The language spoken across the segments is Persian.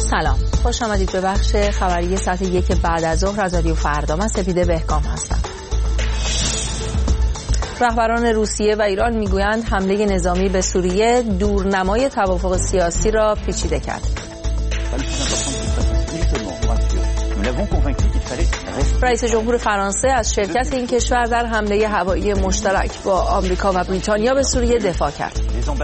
سلام، خوش آمدید به بخش خبری ساعت 1 بعد از ظهر از رادیو فردا. من سپیده بهکام هستم. رهبران روسیه و ایران میگویند حمله نظامی به سوریه دورنمای توافق سیاسی را پیچیده کرد. رئیس جمهور فرانسه از شرکت این کشور در حمله هوایی مشترک با آمریکا و بریتانیا به سوریه دفاع کرد.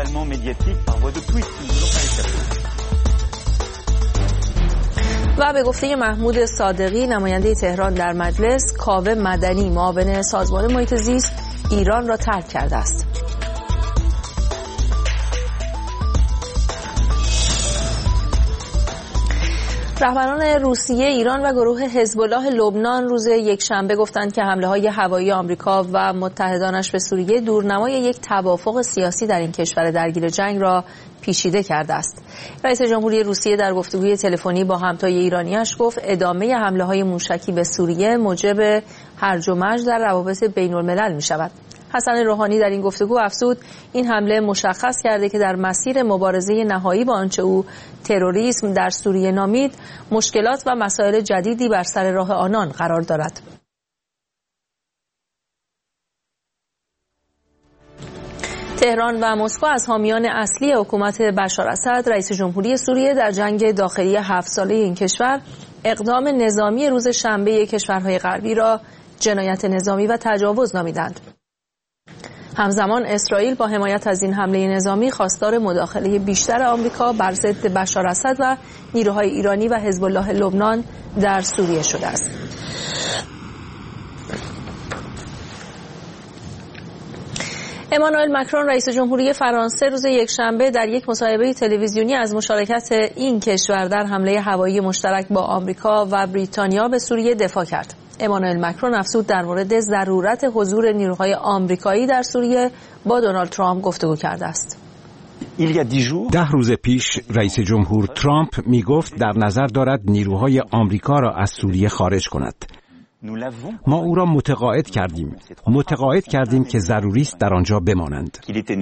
و به گفته محمود صادقی نماینده تهران در مجلس، کاوه مدنی معاون سازمان محیط زیست ایران را ترک کرده است. رهبران روسیه، ایران و گروه حزب الله لبنان روز یکشنبه گفتند که حمله‌های هوایی آمریکا و متحدانش به سوریه دورنمای یک توافق سیاسی در این کشور درگیر جنگ را پیچیده کرده است. رئیس جمهوری روسیه در گفتگوی تلفنی با همتای ایرانیش گفت ادامه حمله‌های موشکی به سوریه موجب هرج و مرج در روابط بین‌الملل می‌شود. حسن روحانی در این گفتگو افزود این حمله مشخص کرده که در مسیر مبارزه نهایی با آنچه او تروریسم در سوریه نامید، مشکلات و مسائل جدیدی بر سر راه آنان قرار دارد. تهران و مسکو از حامیان اصلی حکومت بشار اسد، رئیس جمهوری سوریه در جنگ داخلی 7 ساله این کشور، اقدام نظامی روز شنبه کشورهای غربی را جنایت نظامی و تجاوز نامیدند. همزمان اسرائیل با حمایت از این حمله نظامی خواستار مداخله بیشتر آمریکا بر ضد بشار اسد و نیروهای ایرانی و حزب الله لبنان در سوریه شده است. امانوئل مکرون رئیس جمهوری فرانسه روز یکشنبه در یک مصاحبه تلویزیونی از مشارکت این کشور در حمله هوایی مشترک با آمریکا و بریتانیا به سوریه دفاع کرد. امانوئل مکرون افزود در مورد ضرورت حضور نیروهای آمریکایی در سوریه با دونالد ترامپ گفتگو کرده است. 10 روز پیش رئیس جمهور ترامپ می گفت در نظر دارد نیروهای آمریکا را از سوریه خارج کند. ما او را متقاعد کردیم که ضروری است در آنجا بمانند.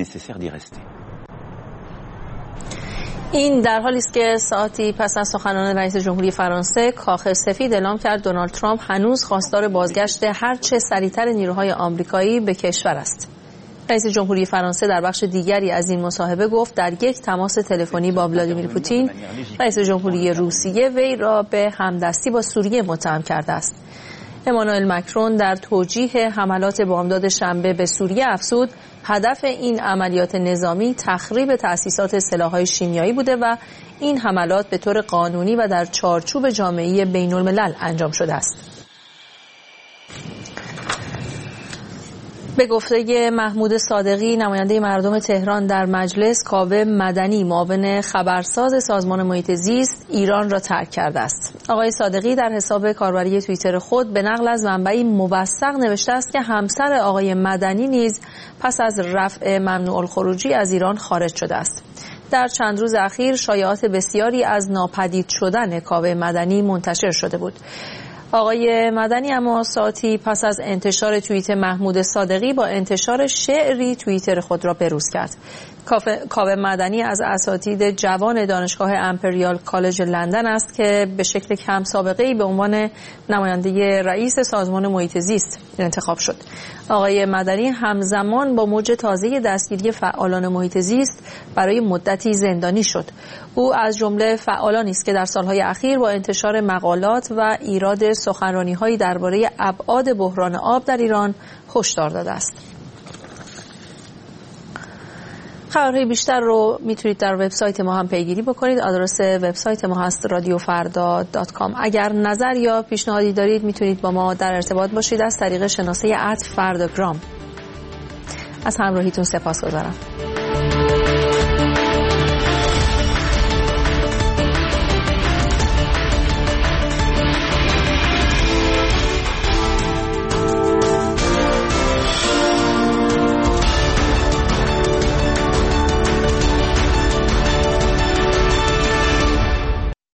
این در حالی است که ساعتی پس از سخنان رئیس جمهوری فرانسه، کاخ سفید اعلام کرد دونالد ترامپ هنوز خواستار بازگشت هر چه سریعتر نیروهای آمریکایی به کشور است. رئیس جمهوری فرانسه در بخش دیگری از این مصاحبه گفت در یک تماس تلفنی با ولادیمیر پوتین، رئیس جمهوری روسیه وی را به همدستی با سوریه متهم کرده است. امانوئل مکرون در توجیه حملات بامداد شنبه به سوریه افزود هدف این عملیات نظامی تخریب تأسیسات سلاح‌های شیمیایی بوده و این حملات به طور قانونی و در چارچوب جامعه بین‌الملل انجام شده است. به گفته محمود صادقی نماینده مردم تهران در مجلس، کاوه مدنی معاون خبرساز سازمان محیط زیست ایران را ترک کرده است. آقای صادقی در حساب کاربری توییتر خود به نقل از منبعی موثق نوشته است که همسر آقای مدنی نیز پس از رفع ممنوع الخروجی از ایران خارج شده است. در چند روز اخیر شایعات بسیاری از ناپدید شدن کاوه مدنی منتشر شده بود. آقای مدنی اما ساعتی پس از انتشار توییت محمود صادقی با انتشار شعری توییتر خود را بروز کرد. کاوه مدنی از اساتید جوان دانشگاه امپریال کالج لندن است که به شکل کم سابقه‌ای به عنوان نماینده رئیس سازمان محیط زیست انتخاب شد. آقای مدنی همزمان با موج تازه دستگیری فعالان محیط زیست برای مدتی زندانی شد. او از جمله فعالانی است که در سالهای اخیر با انتشار مقالات و ایراد سخنرانی‌هایی درباره ابعاد بحران آب در ایران هشدار داده است. خبرهای بیشتر رو میتونید در وبسایت ما هم پیگیری بکنید. آدرس وبسایت ما هست radiofarda.com. اگر نظر یا پیشنهادی دارید میتونید با ما در ارتباط باشید از طریق شناسه @فرداگرام. از همراهیتون سپاسگزارم.